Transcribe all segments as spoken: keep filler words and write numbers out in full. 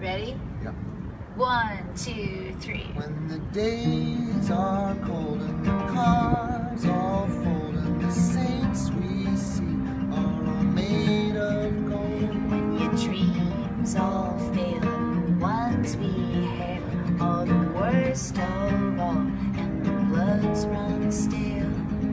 Ready? Yep. One, two, three. When the days are cold and the cars all fold and the saints we see are all made of gold. When your dreams all fail and the ones we have are the worst of all and the bloods run stale.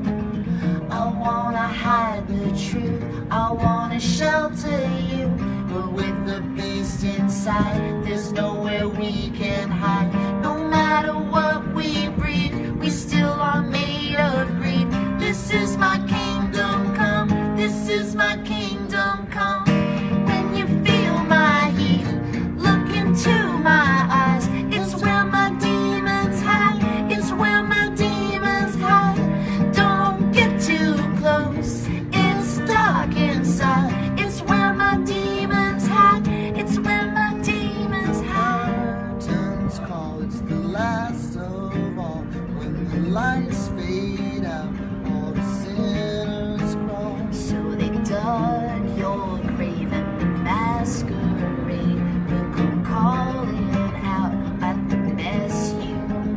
I wanna hide the truth, I wanna shelter you, but with the beast inside, there's nowhere we can hide. No matter what we breed, we still are made of greed. This is my kingdom come, this is my kingdom come. When you feel my heat, look into my eyes. It's where my demons hide, it's where my demons hide. Don't get too close, it's dark inside. It's where my demons hide, it's where my demons hide. Mountains call, it's the last of all. When the lights fade out, all the sinners crawl. So they dug your grave and the masquerade will come calling out at the mess you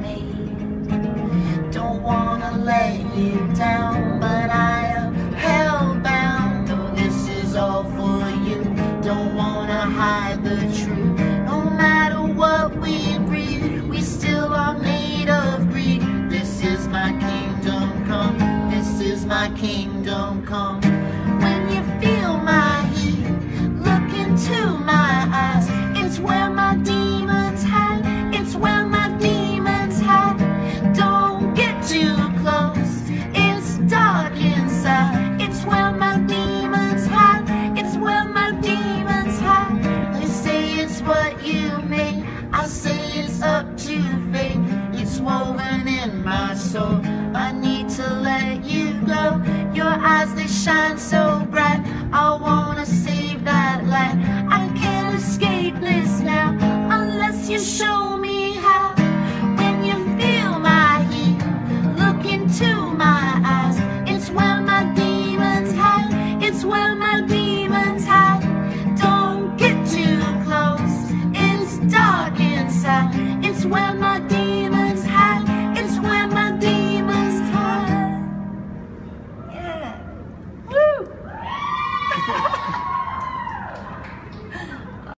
made. Don't wanna let you down, but I am hellbound. Though this is all for you, don't wanna hide the truth. No matter what we breed, we still are made of greed. This is my kingdom come, this is my kingdom come. When you feel my heat, look into my eyes. It's where my demons hide, it's where my demons hide. Don't get too close, it's dark inside. It's where my demons hide, it's where my demons hide. They say it's what you make, I say it's up to fate. It's woven in my soul, I need to let you go. Your eyes, they shine so bright, I wanna save that light. I can't escape this now, unless you show me how. When you feel my heat, look into my eyes. It's where my demons hide, it's where my demons hide. Don't get too close, it's dark inside. It's where my